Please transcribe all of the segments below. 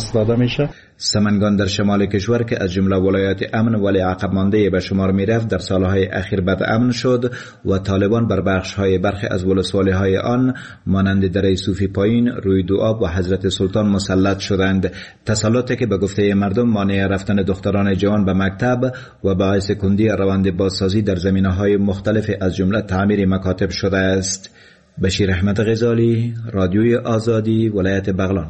استفاده میشه. سمنگان در شمال کشور که از جمله ولایات امن ولی عقب مانده به شمار می رفت در سالهای اخیر بد امن شد و طالبان بر برخی از ولسوالی‌های آن مانند دره صوفی پایین، رویدو آب و حضرت سلطان مسلط شدند. تسلطی که به گفته مردم مانع رفتن دختران جوان به مکتب و باعث کندی روند بازسازی در زمینه‌های مختلف از جمله تعمیر مکاتب شده است. بشیر احمد غزالی، رادیوی آزادی، ولایت بغلان.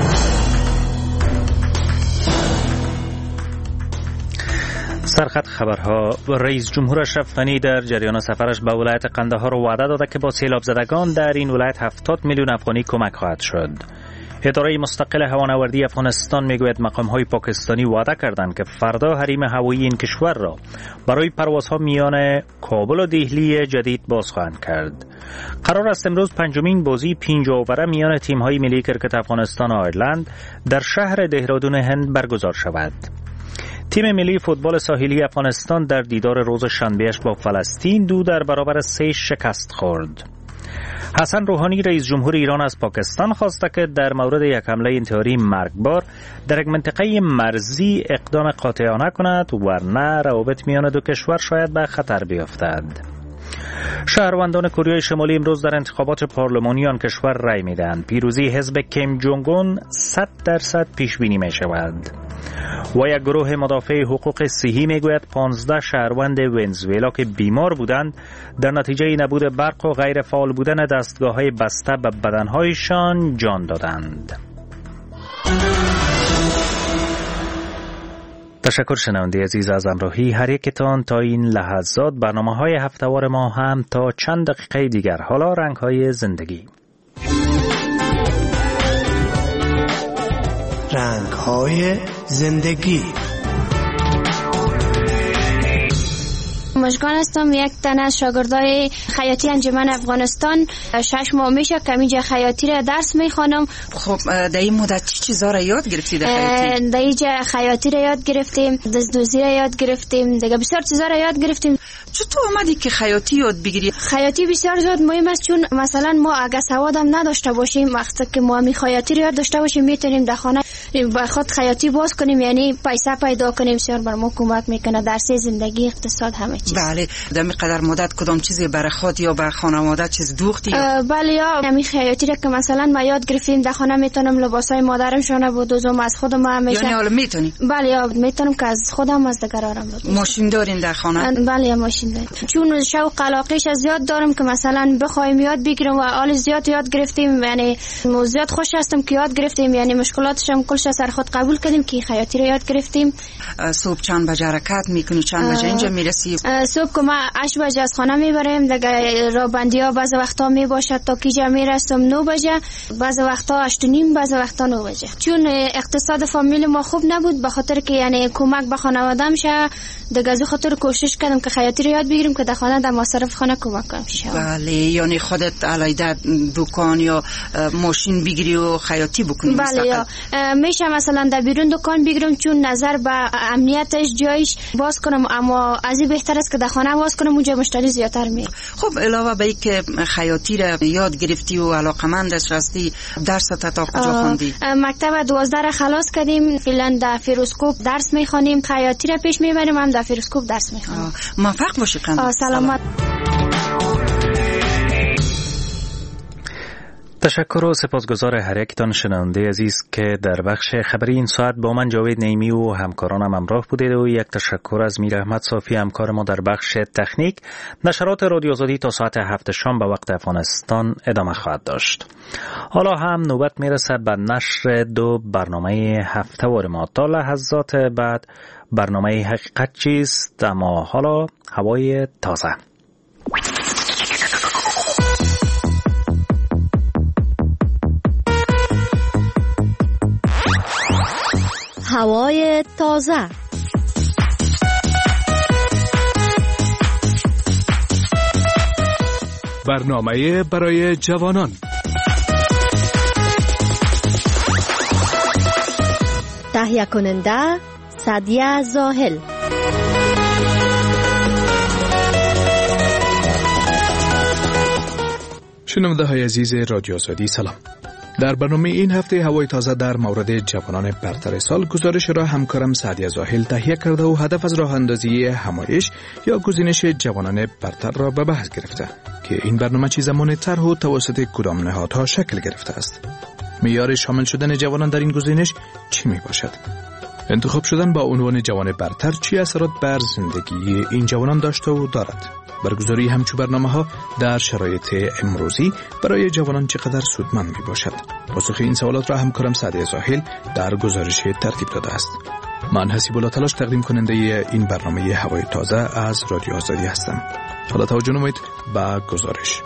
سرخط خبرها. رئیس جمهور اشرف غنی در جریان سفرش به ولایت قندهار وعده داده که با سیلاب زدگان در این ولایت 70 میلیون افغانی کمک خواهد شد. اداره مستقل هوانوردی افغانستان میگوید مقام‌های پاکستانی وعده کردند که فردا حریم هوایی این کشور را برای پروازها میان کابل و دهلی جدید باز خواهند کرد. قرار است امروز پنجمین بازی 5 اووره میان تیم‌های ملی کرکت افغانستان و آیرلند در شهر دهرادون هند برگزار شود. تیم ملی فوتبال ساحلی افغانستان در دیدار روز شنبهش با فلسطین 2 در برابر 3 شکست خورد. حسن روحانی رئیس جمهور ایران از پاکستان خواسته که در مورد یک حمله انتحاری مرگبار در یک منطقه مرزی اقدام قاطعانه کند ورنه روابط میان دو کشور شاید به خطر بیفتد. شهروندان کره شمالی امروز در انتخابات پارلمانی آن کشور رای میدهند. پیروزی حزب کیم جونگ اون 100% پیش بینی می شود. و یک گروه مدافع حقوق صحی میگوید 15 شهروند ونزوئلا که بیمار بودند در نتیجه نبود برق و غیر فعال بودن دستگاه‌های بسته به بدنهایشان جان دادند. تشکر شنونده عزیز از همراهی هر یکتان تا این لحظات. برنامه‌های هفته‌وار ما هم تا چند دقیقه دیگر. حالا رنگ‌های زندگی. رنگ‌های زندگی. مشکان هستم، یک تن از شاگردای خیاطی انجمن افغانستان. 6 ماه میشه که اینجا خیاطی را درس میخوانم. خب در این مدت چی چیزا را یاد گرفتید در خیاطی؟ در اینجا خیاطی را یاد گرفتیم، دزدوزی را یاد گرفتیم، دیگه بسیار چیزا را یاد گرفتیم. چطور آمدی که خیاطی یاد بگیری؟ خیاطی بسیار زیاد مهم است، چون مثلا ما اگه سواد هم نداشته باشیم، وقتی که ما خیاطی را یاد داشته باشیم میتونیم در خانه با خود خیاطی باز کنیم، یعنی پیسه پیدا کنیم. بسیار بر ما کمک میکنه در زندگی، اقتصاد، همه چیز. بله. در قدر مدت کدام چیزی برای خود یا برای خانواده چیز دوختی؟ بله، یا همین خیاطی را که مثلا ما یاد گرفتیم در خانه میتونم لباسای مادرم شونه بدوزم، از خودم همیشه. یعنی حالا میتونی؟ بله، یا میتونم که از خودم از دیگرانم بدوزم. ماشین دارین در خانه؟ بله، ماشین داریم. چون شوق علاقه‌اش زیاد دارم که مثلا بخوایم یاد بگیرم و حال زیاد یاد گرفتیم، یعنی زیاد خوش هستم که یاد گرفتیم، یعنی مشکلاتش هم کلش سر خود قبول کردیم که خیاطی را یاد گرفتیم. صبح چند بجه حرکت میکنی؟ چند بجه اینجا میرسی؟ صبح که ما 8 بجه از خانه میبریم، دیگه رابندیا بعض وقتا میباشد تا کیجا میرسم 9 بجه، بعض وقتا 8:30، بعض وقتا 9 بجه. چون اقتصاد فامیل ما خوب نبود، به خاطر که یعنی کمک به خانواده‌ام شه، دیگه از خاطر کوشش کردم که خیاطی رو یاد بگیرم که در خانه در مصرف خانه کمک کنم. بله، یعنی خودت علیده دکان یا ماشین بگیری و خیاطی بکنی؟ بله، یا میشه مثلا در بیرون دکان بگیرم، چون نظر به امنیتش جایش باز کنم، اما از این بهتر است که در خانه باز کنم، اونجا مشتری زیادتر میاد. خب علاوه به اینکه خیاطی را یاد گرفتی و علاقمندش هستی، درست تا کجا خوندی؟ مکتب 12 را خلاص کردیم، فعلا در فیروزکوب درس میخوانیم، خیاطی را پیش میبریم، هم در فیروزکوب درس میخوانیم. موفق باشی قندم. سلامت. تشکر و سپاسگزار هر یکتان شنونده عزیز که در بخش خبری این ساعت با من جاوید نعیمی و همکارانم همراه بودید و یک تشکر از میر احمد صافی همکار ما در بخش تکنیک. نشرات رادیو آزادی تا ساعت 7 شام به وقت افغانستان ادامه خواهد داشت. حالا هم نوبت میرسه به نشر 2 برنامه هفته‌وار ما. تا لحظات بعد برنامه حقیقت چیست، اما حالا هوای تازه. هوای تازه. برنامه برای جوانان. تهیه کننده سعدیه زاهل. شنونده های عزیز رادیو آزادی، سلام. در برنامه این هفته هوای تازه در مورد جوانان برتر سال گزارش را همکارم سعدیه زاهل تهیه کرده و هدف از راه اندازی همایش یا گزینش جوانان برتر را به بحث گرفته که این برنامه چه زمان طرح و توسط کدام نهادها شکل گرفته است. معیار شامل شدن جوانان در این گزینش چی می باشد؟ انتخاب شدن با عنوان جوان برتر چی اثرات بر زندگی این جوانان داشته و دارد؟ برگزاری همچو برنامه‌ها در شرایط امروزی برای جوانان چقدر سودمند می باشد؟ پاسخ این سوالات را همکارم سعدیه زاهل در گزارش ترتیب داده است. من حسیب الله تلاش تقدیم کننده این برنامه هوای تازه از رادیو آزادی هستم. حالا توجه نمایید به گزارش.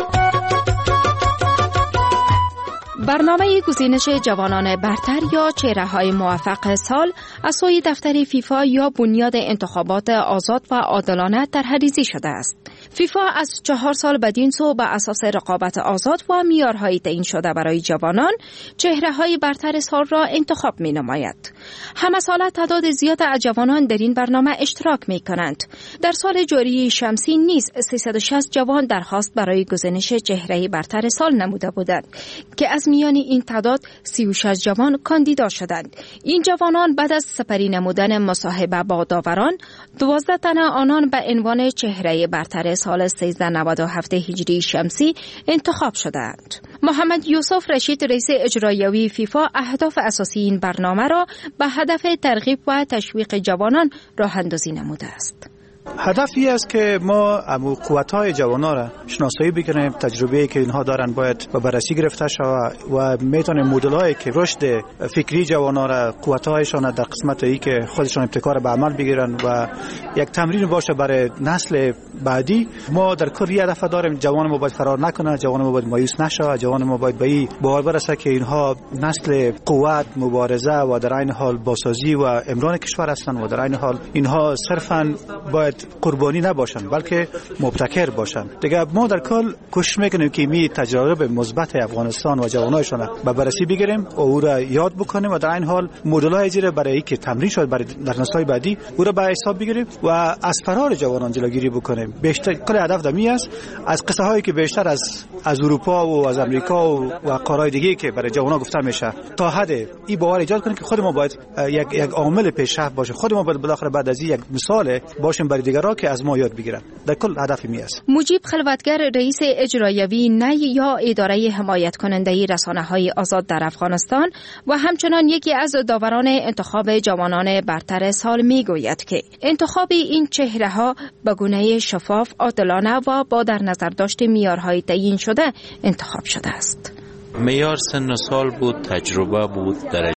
برنامه گزینش جوانان برتر یا چهره‌های موفق سال از سوی دفتر فیفا یا بنیاد انتخابات آزاد و عادلانه طرح‌ریزی شده است. فیفا از 4 سال بدین سو به اساس رقابت آزاد و معیارهای تعیین شده برای جوانان چهره‌های برتر سال را انتخاب می‌نماید. همه ساله تعداد زیاد از جوانان در این برنامه اشتراک می‌کنند. در سال جاری شمسی نیز 360 جوان درخواست برای گزینش چهره برتر سال نموده بودند که از میان این تعداد 36 جوان کاندیدا شدند. این جوانان بعد از سپری نمودن مصاحبه با داوران 12 تن آنان به عنوان چهره برتر سال 1397 هجری شمسی انتخاب شدند. محمد یوسف رشید رئیس اجرایی فیفا اهداف اساسی این برنامه را به هدف ترغیب و تشویق جوانان راه اندازی نموده است. هدفی است که ما قوت‌های جوانان را شناسایی بکنیم، تجربه‌ای که اینها دارن باید به بررسی گرفته شود و میتونه مدل‌هایی که رشد فکری جوانان را قوت‌هایشان در قسمت ای که خودشان ابتکار به عمل بگیرن و یک تمرین باشه برای نسل بعدی. ما در کل هدف داریم جوان ما باید فرار نکنه، جوان ما باید مایوس نشه، جوان ما باید به این باور برسه که اینها نسل قوت، مبارزه و در عین حال بازسازی و امران کشور هستند و در عین حال اینها صرفاً باید قربانی نباشن بلکه مبتکر باشن. دیگه ما در کل کوشش میکنیم که می تجربه مثبت افغانستان و جوانایشان به بررسی بگیریم و او را یاد بکنیم و در این حال مدل‌های زیر برای اینکه تمرین شد برای در نسل‌های بعدی او را به حساب بگیریم و از فرار جوانان جلوگیری بکنیم. بیشتر کل هدف دمی است از قصه هایی که بیشتر از اروپا و از امریکا و قاره‌های دیگه که برای جوانان گفته میشه تا حد این باور ایجاد کنیم که خود ما باید یک عامل پیشرفت باشه، خود ما باید بالاخره بعد از یک مثال باشیم برای دیگران که از ما یاد بگیرن. در کل هدفی می است. مجیب خلوتگر رئیس اجرایی نی یا اداره حمایت کننده رسانه‌های آزاد در افغانستان و همچنان یکی از داوران انتخاب جوانان برتر سال میگوید که انتخاب این چهره‌ها به گونه شفاف، عادلانه و با در نظر داشت معیارهای تعیین شده انتخاب شده است. معیار سن و سال بود، تجربه بود،